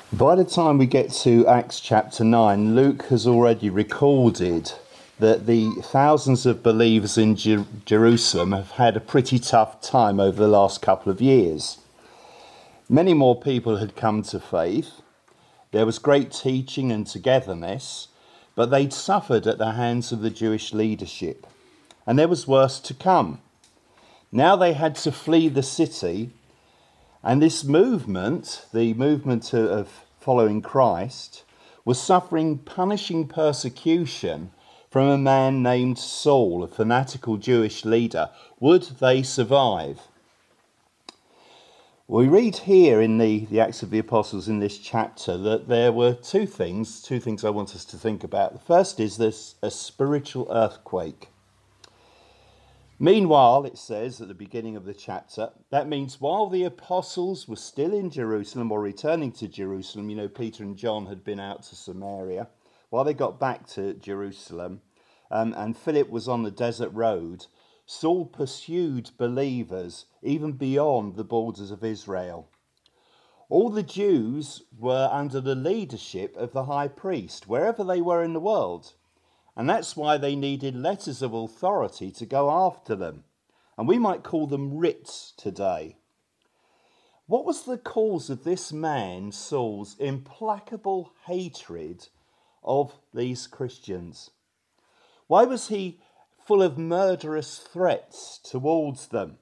By the time we get to Acts chapter 9, Luke has already recorded that the thousands of believers in Jerusalem have had a pretty tough time over the last couple of years. Many more people had come to faith. There was great teaching and togetherness, but they'd suffered at the hands of the Jewish leadership. And there was worse to come. Now they had to flee the city. And this movement, the movement of following Christ, was suffering punishing persecution from a man named Saul, a fanatical Jewish leader. Would they survive? We read here in the Acts of the Apostles in this chapter that there were two things I want us to think about. The first is this a spiritual earthquake. Meanwhile, it says at the beginning of the chapter, that means while the apostles were still in Jerusalem or returning to Jerusalem, Peter and John had been out to Samaria, while they got back to Jerusalem and Philip was on the desert road, Saul pursued believers even beyond the borders of Israel. All the Jews were under the leadership of the high priest, wherever they were in the world. And that's why they needed letters of authority to go after them. And we might call them writs today. What was the cause of this man, Saul's implacable hatred of these Christians? Why was he full of murderous threats towards them?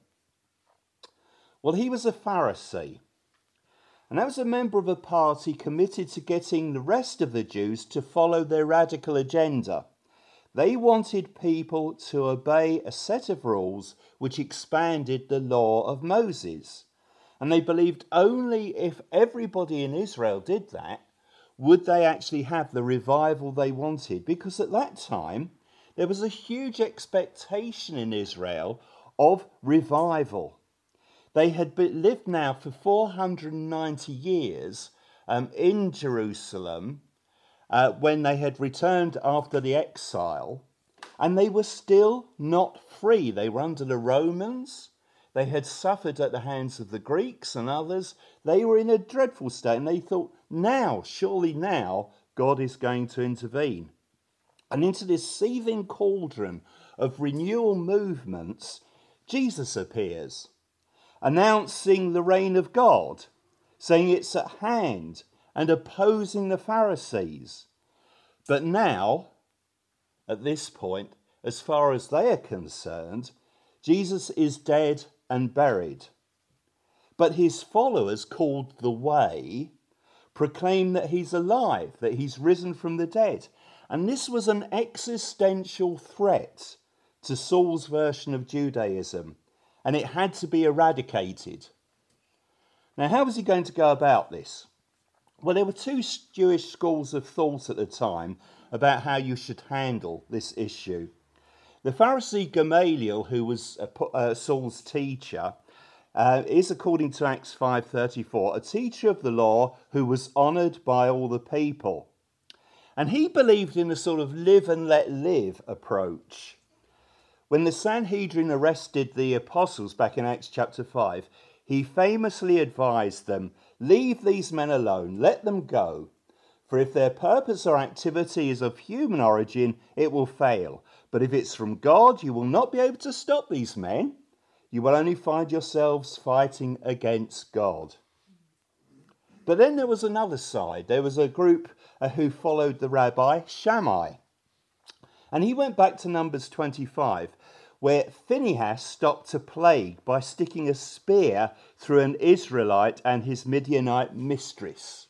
Well, he was a Pharisee. And that was a member of a party committed to getting the rest of the Jews to follow their radical agenda. They wanted people to obey a set of rules which expanded the law of Moses. And they believed only if everybody in Israel did that, would they actually have the revival they wanted. Because at that time, there was a huge expectation in Israel of revival. They had lived now for 490 years in Jerusalem, when they had returned after the exile, and they were still not free. They were under the Romans. They had suffered at the hands of the Greeks and others. They were in a dreadful state, and they thought, surely now, God is going to intervene. And into this seething cauldron of renewal movements, Jesus appears, announcing the reign of God, saying it's at hand, and opposing the Pharisees. But now, at this point, as far as they are concerned, Jesus is dead and buried. But his followers, called the Way, proclaim that he's alive, that he's risen from the dead. And this was an existential threat to Saul's version of Judaism, and it had to be eradicated. Now, how was he going to go about this? Well, there were two Jewish schools of thought at the time about how you should handle this issue. The Pharisee Gamaliel, who was Saul's teacher, is, according to Acts 5:34, a teacher of the law who was honoured by all the people. And he believed in a sort of live and let live approach. When the Sanhedrin arrested the apostles back in Acts chapter 5, he famously advised them, leave these men alone, let them go. For if their purpose or activity is of human origin, it will fail. But if it's from God, you will not be able to stop these men. You will only find yourselves fighting against God. But then there was another side. There was a group who followed the rabbi Shammai. And he went back to Numbers 25, where Phinehas stopped a plague by sticking a spear through an Israelite and his Midianite mistress.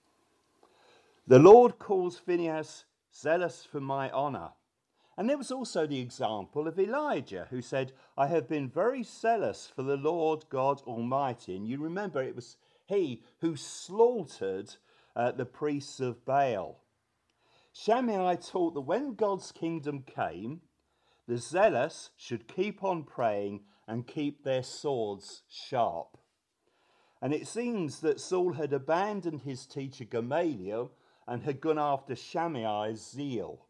The Lord calls Phinehas zealous for my honour. And there was also the example of Elijah, who said, I have been very zealous for the Lord God Almighty. And you remember it was he who slaughtered the priests of Baal. Shammai taught that when God's kingdom came, the zealous should keep on praying and keep their swords sharp. And it seems that Saul had abandoned his teacher Gamaliel and had gone after Shammai's zeal.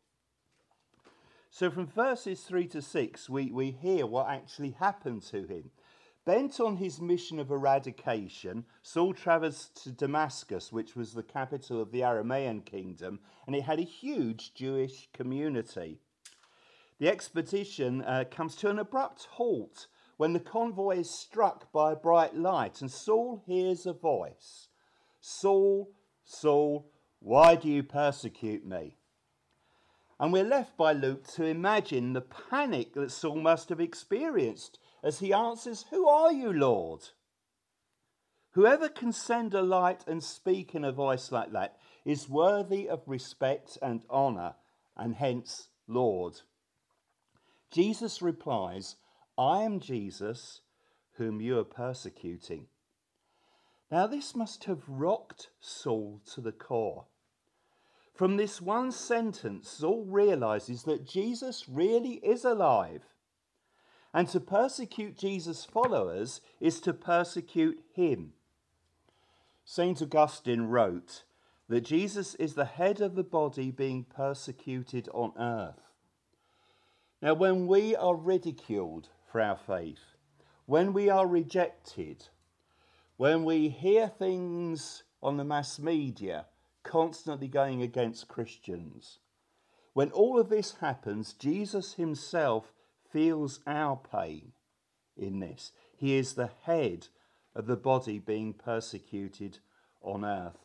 So from verses 3 to 6, we hear what actually happened to him. Bent on his mission of eradication, Saul travels to Damascus, which was the capital of the Aramean kingdom, and it had a huge Jewish community. The expedition comes to an abrupt halt when the convoy is struck by a bright light, and Saul hears a voice. "Saul, Saul, why do you persecute me?" And we're left by Luke to imagine the panic that Saul must have experienced as he answers, "Who are you, Lord?" Whoever can send a light and speak in a voice like that is worthy of respect and honour, and hence Lord. Jesus replies, "I am Jesus whom you are persecuting." Now this must have rocked Saul to the core. From this one sentence, Saul realizes that Jesus really is alive. And to persecute Jesus' followers is to persecute him. St. Augustine wrote that Jesus is the head of the body being persecuted on earth. Now, when we are ridiculed for our faith, when we are rejected, when we hear things on the mass media constantly going against Christians, when all of this happens, Jesus himself feels our pain in this. He is the head of the body being persecuted on earth.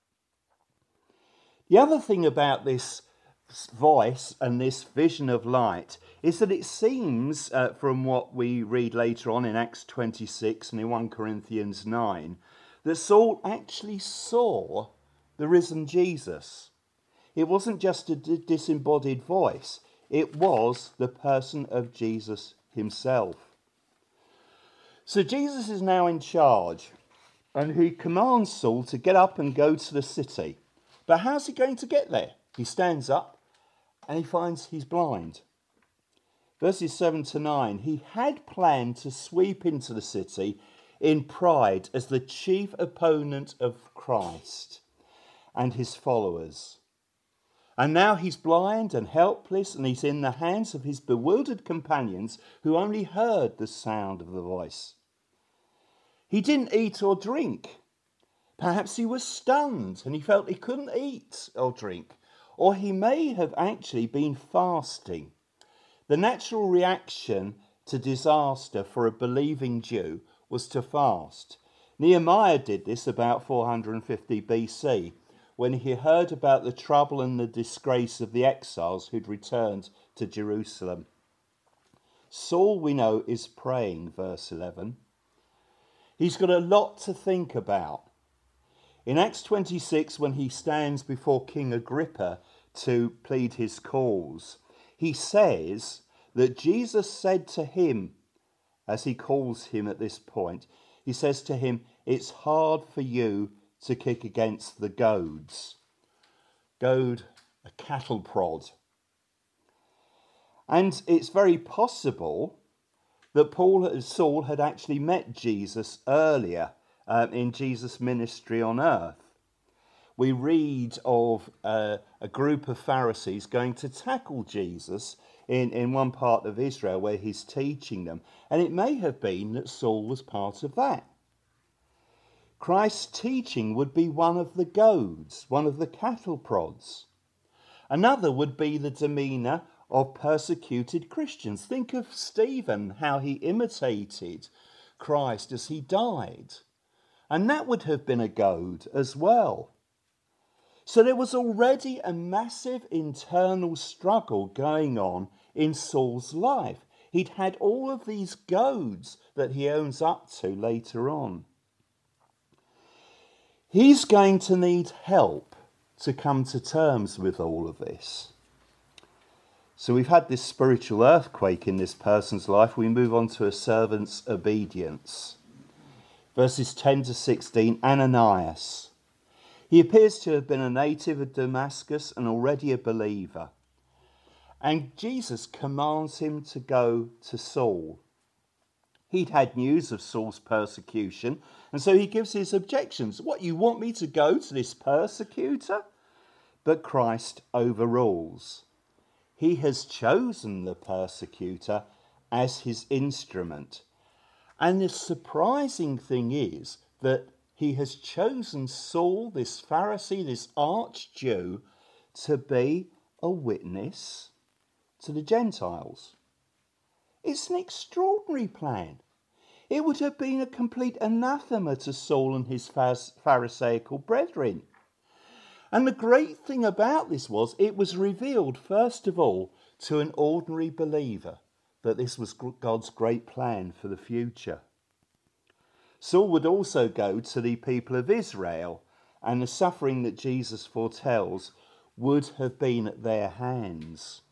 The other thing about this voice and this vision of light is that it seems, from what we read later on in Acts 26 and in 1 Corinthians 9, that Saul actually saw the risen Jesus. It wasn't just a disembodied voice. It was the person of Jesus himself. So Jesus is now in charge, and he commands Saul to get up and go to the city. But how's he going to get there? He stands up and he finds he's blind. Verses 7 to 9, he had planned to sweep into the city in pride as the chief opponent of Christ and his followers. And now he's blind and helpless, and he's in the hands of his bewildered companions who only heard the sound of the voice. He didn't eat or drink. Perhaps he was stunned and he felt he couldn't eat or drink. Or he may have actually been fasting. The natural reaction to disaster for a believing Jew was to fast. Nehemiah did this about 450 BC. When he heard about the trouble and the disgrace of the exiles who'd returned to Jerusalem. Saul, we know, is praying, verse 11. He's got a lot to think about. In Acts 26, when he stands before King Agrippa to plead his cause, he says that Jesus said to him, as he calls him at this point, he says to him, "It's hard for you to kick against the goads." Goad, a cattle prod. And it's very possible that Saul had actually met Jesus earlier in Jesus' ministry on earth. We read of a group of Pharisees going to tackle Jesus in one part of Israel where he's teaching them. And it may have been that Saul was part of that. Christ's teaching would be one of the goads, one of the cattle prods. Another would be the demeanour of persecuted Christians. Think of Stephen, how he imitated Christ as he died. And that would have been a goad as well. So there was already a massive internal struggle going on in Saul's life. He'd had all of these goads that he owns up to later on. He's going to need help to come to terms with all of this. So we've had this spiritual earthquake in this person's life. We move on to a servant's obedience. Verses 10 to 16, Ananias. He appears to have been a native of Damascus and already a believer. And Jesus commands him to go to Saul. He'd had news of Saul's persecution, and so he gives his objections. "What, you want me to go to this persecutor?" But Christ overrules. He has chosen the persecutor as his instrument. And the surprising thing is that he has chosen Saul, this Pharisee, this arch-Jew, to be a witness to the Gentiles. It's an extraordinary plan. It would have been a complete anathema to Saul and his Pharisaical brethren. And the great thing about this was it was revealed, first of all, to an ordinary believer that this was God's great plan for the future. Saul would also go to the people of Israel, and the suffering that Jesus foretells would have been at their hands.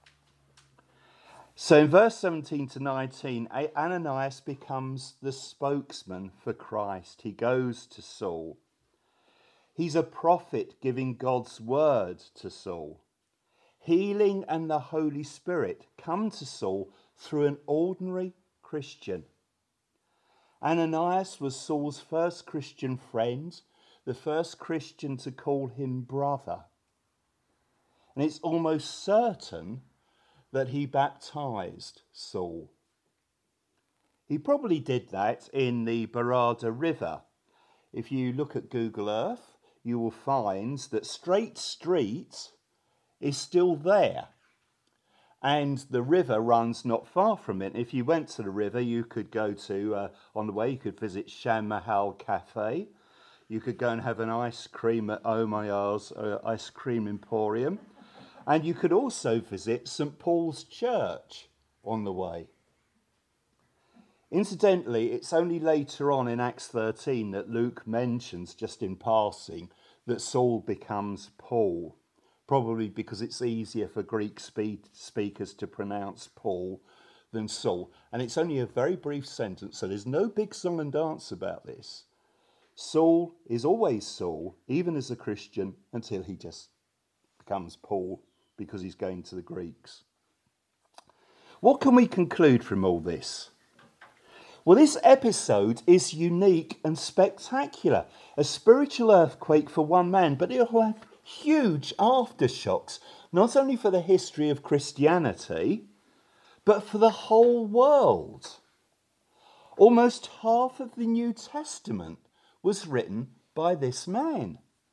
So in verse 17 to 19, Ananias becomes the spokesman for Christ. He goes to Saul. He's a prophet giving God's word to Saul. Healing and the Holy Spirit come to Saul through an ordinary Christian. Ananias was Saul's first Christian friend, the first Christian to call him brother. And it's almost certain that he baptized Saul. He probably did that in the Barada River. If you look at Google Earth, you will find that Straight Street is still there. And the river runs not far from it. If you went to the river, you could go to, on the way, you could visit Shan Mahal Cafe. You could go and have an ice cream at Omayar's Ice Cream Emporium. And you could also visit St. Paul's Church on the way. Incidentally, it's only later on in Acts 13 that Luke mentions, just in passing, that Saul becomes Paul. Probably because it's easier for Greek speakers to pronounce Paul than Saul. And it's only a very brief sentence, so there's no big song and dance about this. Saul is always Saul, even as a Christian, until he just becomes Paul because he's going to the Greeks. What can we conclude from all this? Well, this episode is unique and spectacular. A spiritual earthquake for one man, but it will have huge aftershocks, not only for the history of Christianity, but for the whole world. Almost half of the New Testament was written by this man.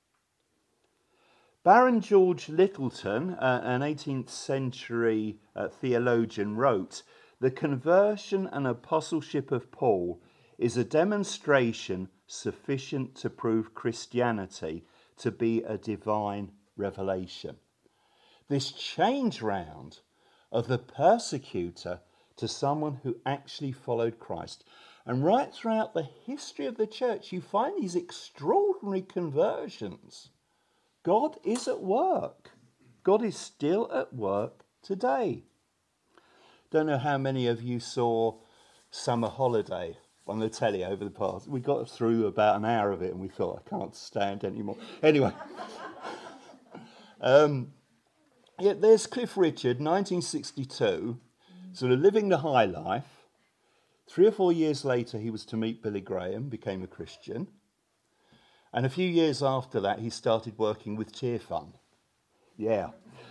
Baron George Lyttelton, an 18th century theologian, wrote, "The conversion and apostleship of Paul is a demonstration sufficient to prove Christianity to be a divine revelation." This change round of the persecutor to someone who actually followed Christ. And right throughout the history of the church, you find these extraordinary conversions. God is at work. God is still at work today. Don't know how many of you saw Summer Holiday on the telly over the past. We got through about an hour of it and we thought, I can't stand anymore. Anyway, there's Cliff Richard, 1962, sort of living the high life. 3 or 4 years later, he was to meet Billy Graham, became a Christian. And a few years after that, he started working with Cheer Fund. Yeah.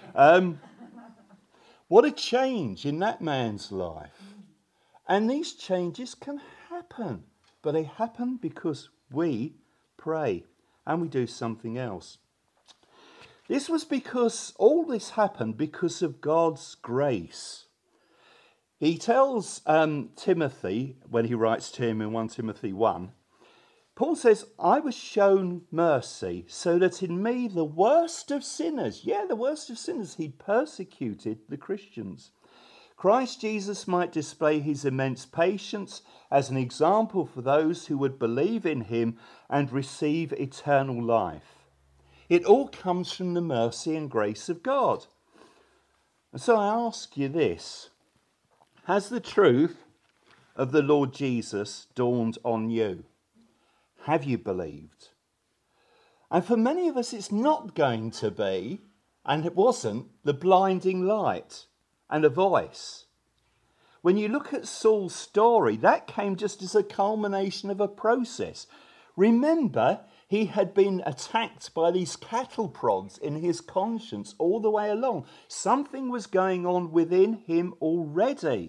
What a change in that man's life. And these changes can happen, but they happen because we pray and we do something else. This was because all this happened because of God's grace. He tells Timothy, when he writes to him in 1 Timothy 1, Paul says, "I was shown mercy so that in me, the worst of sinners," the worst of sinners, he persecuted the Christians. "Christ Jesus might display his immense patience as an example for those who would believe in him and receive eternal life." It all comes from the mercy and grace of God. And so I ask you this: has the truth of the Lord Jesus dawned on you? Have you believed? And for many of us, it's not going to be, and it wasn't, the blinding light and a voice. When you look at Saul's story, that came just as a culmination of a process. Remember, he had been attacked by these cattle prods in his conscience all the way along. Something was going on within him already.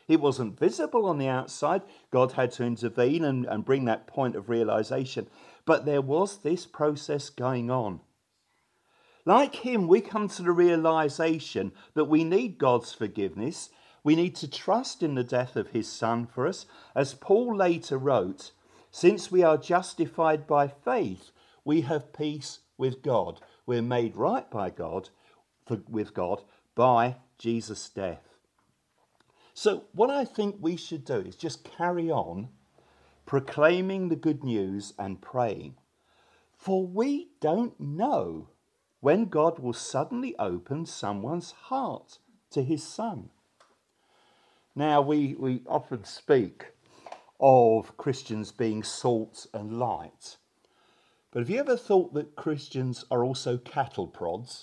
It wasn't visible on the outside. God had to intervene and bring that point of realization. But there was this process going on. Like him, we come to the realization that we need God's forgiveness. We need to trust in the death of his son for us. As Paul later wrote, since we are justified by faith, we have peace with God. We're made right by God, with God, by Jesus' death. So what I think we should do is just carry on proclaiming the good news and praying. For we don't know when God will suddenly open someone's heart to his son. Now, we often speak of Christians being salt and light. But have you ever thought that Christians are also cattle prods?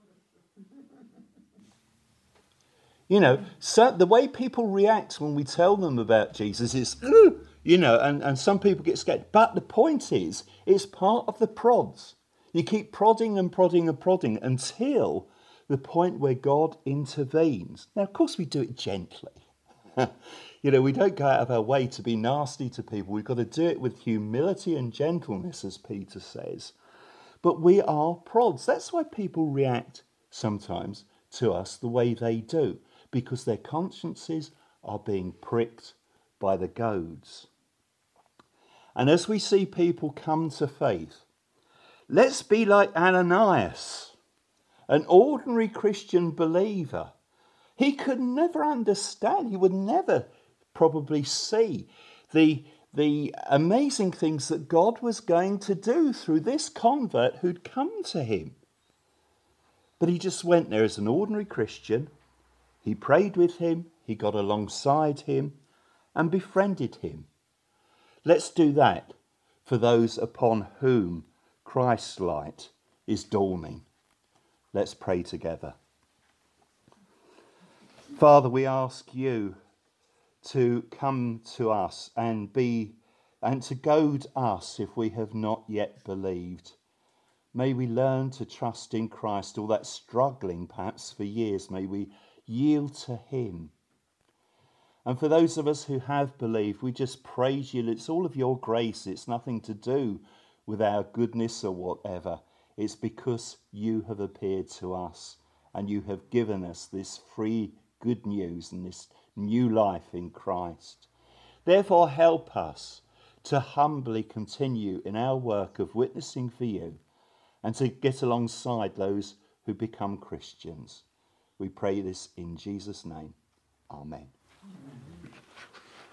You know, so the way people react when we tell them about Jesus is, you know, and some people get scared. But the point is, it's part of the prods. You keep prodding and prodding and prodding until the point where God intervenes. Now, of course, we do it gently. You know, we don't go out of our way to be nasty to people. We've got to do it with humility and gentleness, as Peter says. But we are prods. That's why people react sometimes to us the way they do, because their consciences are being pricked by the goads. And as we see people come to faith, let's be like Ananias, an ordinary Christian believer. He could never understand, he would never probably see the amazing things that God was going to do through this convert who'd come to him. But he just went there as an ordinary Christian. He prayed with him, he got alongside him and befriended him. Let's do that for those upon whom Christ's light is dawning. Let's pray together. Father, we ask you to come to us and to goad us if we have not yet believed. May we learn to trust in Christ, all that struggling perhaps for years. May we yield to him. And for those of us who have believed, we just praise you. It's all of your grace. It's nothing to do with our goodness or whatever. It's because you have appeared to us and you have given us this free good news and this new life in Christ. Therefore, help us to humbly continue in our work of witnessing for you and to get alongside those who become Christians. We pray this in Jesus' name. Amen.